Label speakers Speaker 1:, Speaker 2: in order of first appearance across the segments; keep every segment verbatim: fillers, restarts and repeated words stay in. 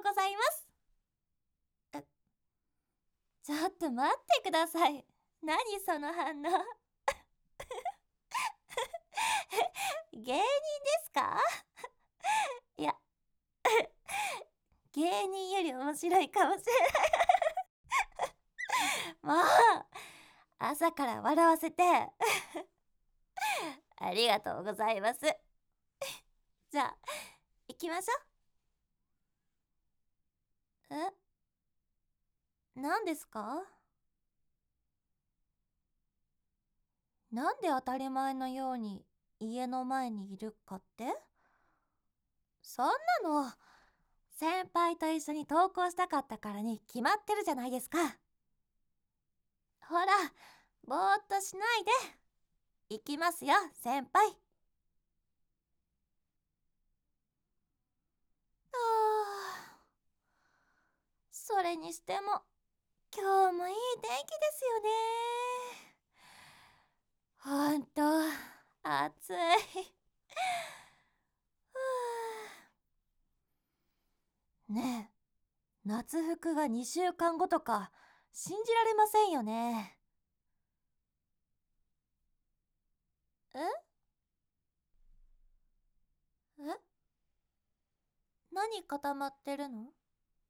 Speaker 1: ございます。え、ちょっと待ってください。何その反応。芸人ですか？いや、芸人より面白いかもしれない。もう、朝から笑わせて。ありがとうございます。じゃあ、行きましょう。え、何ですか？なんで当たり前のように家の前にいるかって？そんなの、先輩と一緒に登校したかったからに決まってるじゃないですか。ほら、ぼーっとしないで。行きますよ、先輩。ああ、それにしても、今日もいい天気ですよね。ほんと、暑い。ねえ、夏服がにしゅうかんごとか信じられませんよね。ええ、何固まってるの？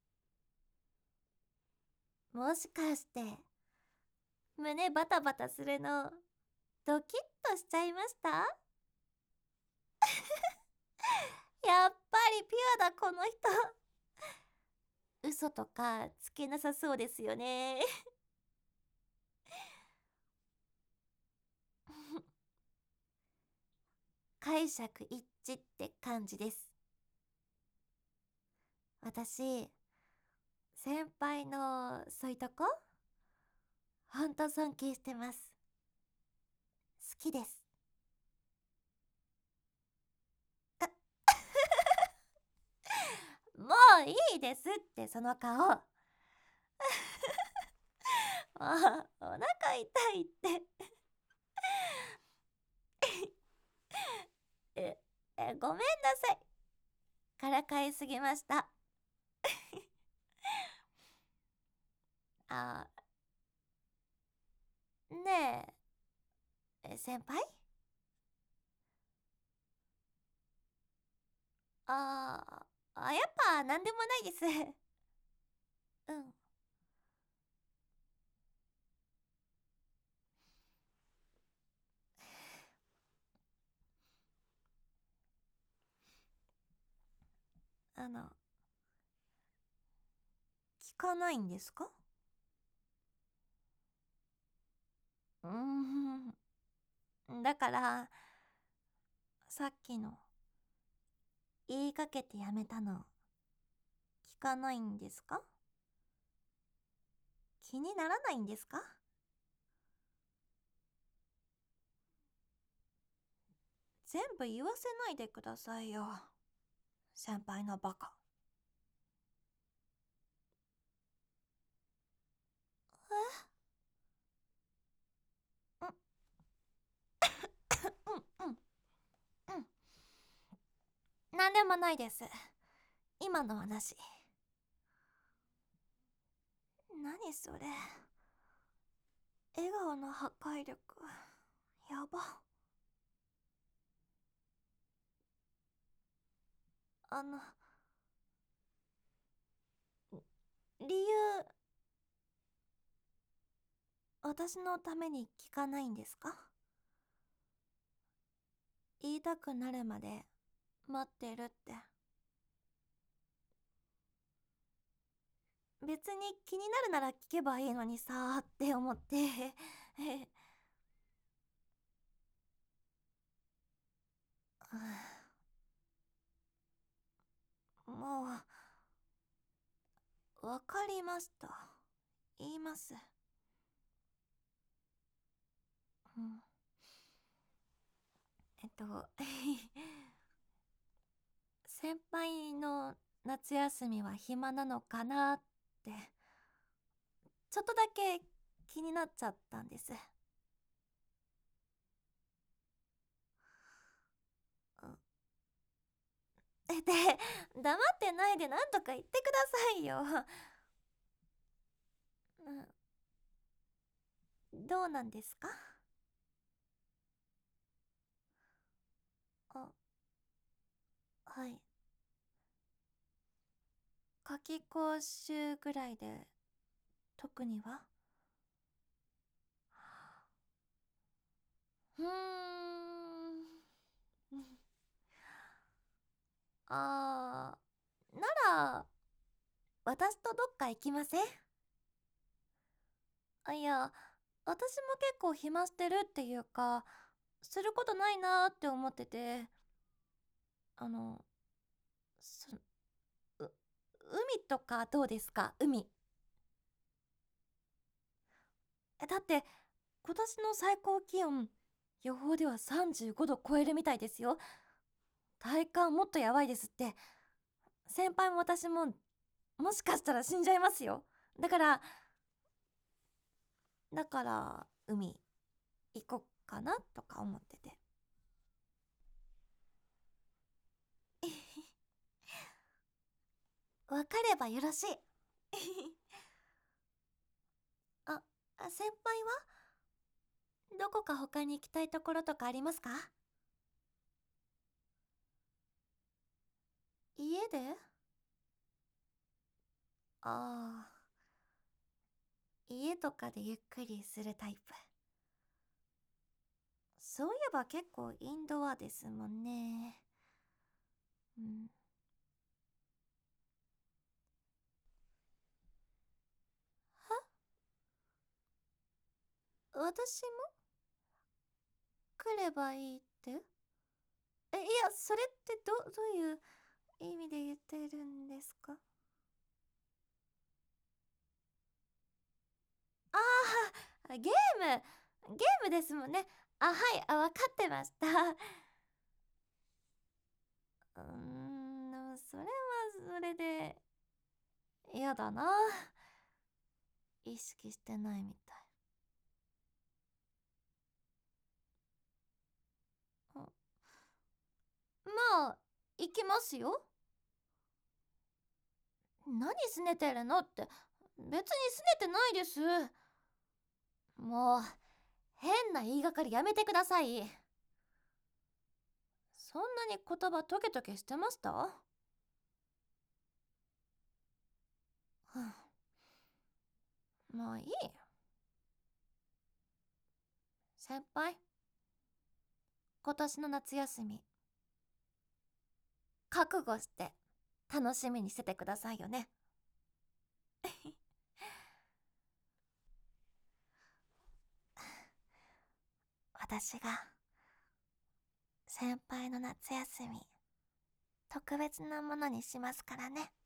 Speaker 1: もしかして胸バタバタするのドキッとしちゃいました？やっぱりピュアだこの人。嘘とかつけなさそうですよね。解釈一致って感じです。私、先輩のそういうとこほんと尊敬してます。好きです。もういいですってその顔。もうお腹痛いって。ええごめんなさい。からかいすぎました。あ、ねえ、先輩？ああ、やっぱなんでもないです。うん。あの、聞かないんですか？うーん。だから、さっきの言いかけてやめたの、聞かないんですか？気にならないんですか？全部言わせないでくださいよ。先輩のバカ。え、うんうんうん。なんでもないです。今の話。何それ。笑顔の破壊力。やば。あの、理由、私のために聞かないんですか？言いたくなるまで待ってるって。別に気になるなら聞けばいいのにさーって思って。もう、わかりました。言います。うん、えっと、先輩の夏休みは暇なのかなって、ちょっとだけ気になっちゃったんです。えっって黙ってないでなんとか言ってくださいよ。うん、どうなんですか？あ、はい。夏期講習ぐらいで特には。うーん。あー、なら私とどっか行きません？あ、いや、私も結構暇してるっていうか、することないなーって思ってて、あの、そ、う、海とかどうですか？海。え、だって、今年の最高気温、予報ではさんじゅうごど超えるみたいですよ。体感もっとやばいですって。先輩も私も、もしかしたら死んじゃいますよ。だから、だから、海、行こっかなとか思ってて。わかればよろしい。あ、あ先輩はどこか他に行きたいところとかありますか？家で？ああ、家とかでゆっくりするタイプ。そういえば結構インドアですもんね。うん。は私も来ればいいって？え、いや、それってど、どういう意味で言ってるんですか？ああ、ゲーム、ゲームですもんね。あ、はい、あ、わかってました。うーん、でもそれはそれで嫌だな。意識してないみたい。あ、まあ、行きますよ。何拗ねてるのって、別に拗ねてないです。もう、変な言いがかりやめてください。そんなに言葉トゲトゲしてました？はあ、もういい。先輩、今年の夏休み、覚悟して楽しみにしててくださいよね。私が先輩の夏休み特別なものにしますからね。